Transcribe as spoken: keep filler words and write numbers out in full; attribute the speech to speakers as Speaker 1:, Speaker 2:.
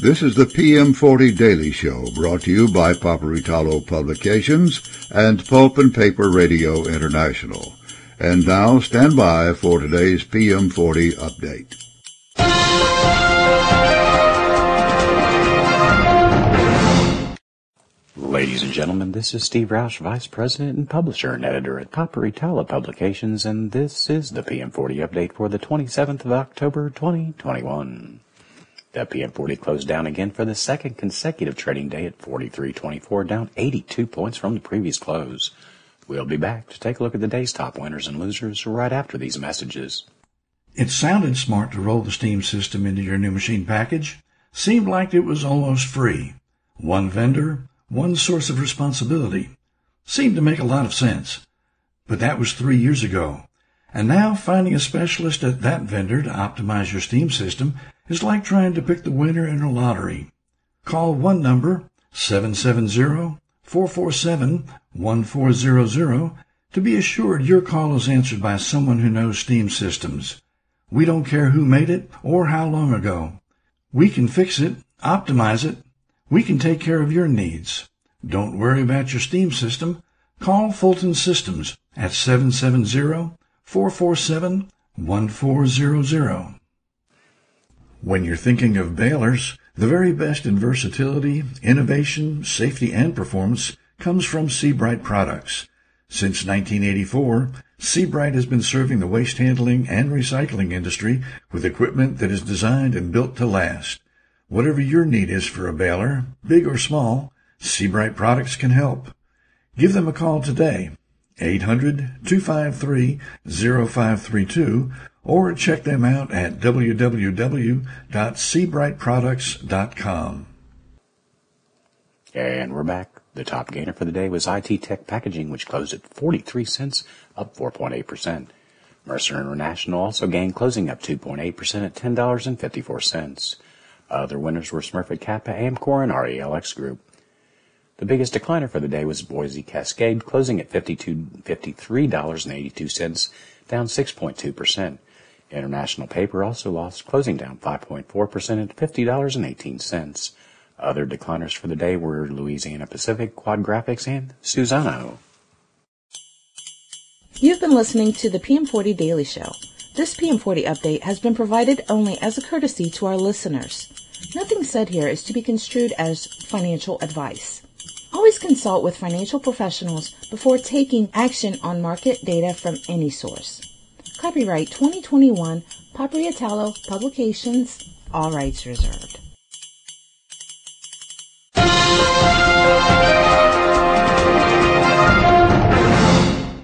Speaker 1: This is the P M forty Daily Show, brought to you by Paperitalo Publications and Pulp and Paper Radio International. And now, stand by for today's P M forty update.
Speaker 2: Ladies and gentlemen, this is Steve Roush, Vice President and Publisher and Editor at Paperitalo Publications, and this is the P M forty update for the twenty-seventh of October, twenty twenty-one. The P M forty closed down again for the second consecutive trading day at forty-three twenty-four, down eighty-two points from the previous close. We'll be back to take a look at the day's top winners and losers right after these messages.
Speaker 3: It sounded smart to roll the Steam system into your new machine package. Seemed like it was almost free. One vendor, one source of responsibility. Seemed to make a lot of sense. But that was three years ago. And now finding a specialist at that vendor to optimize your Steam system is like trying to pick the winner in a lottery. Call one number, seven seven zero, four four seven, one four zero zero, to be assured your call is answered by someone who knows Steam systems. We don't care who made it or how long ago. We can fix it, optimize it. We can take care of your needs. Don't worry about your Steam system. Call Fulton Systems at seven seven zero, four four seven, one four zero zero. When you're thinking of balers, the very best in versatility, innovation, safety, and performance comes from Seabright products. Since nineteen eighty-four, Seabright has been serving the waste handling and recycling industry with equipment that is designed and built to last. Whatever your need is for a baler, big or small, Seabright products can help. Give them a call today, eight hundred, two five three, zero five three two, or check them out at w w w dot seabright products dot com.
Speaker 2: And we're back. The top gainer for the day was I T Tech Packaging, which closed at forty-three cents, up four point eight percent. Mercer International also gained, closing up two point eight percent at ten dollars and fifty-four cents. Other winners were Smurfit Kappa, Amcor, and R E L X Group. The biggest decliner for the day was Boise Cascade, closing at fifty-three dollars and eighty-two cents, down six point two percent. International Paper also lost, closing down five point four percent at fifty dollars and eighteen cents. Other decliners for the day were Louisiana Pacific, Quad Graphics, and Suzano.
Speaker 4: You've been listening to the P M forty Daily Show. This P M forty update has been provided only as a courtesy to our listeners. Nothing said here is to be construed as financial advice. Always consult with financial professionals before taking action on market data from any source. Copyright twenty twenty-one, Paperitalo Publications, all rights reserved.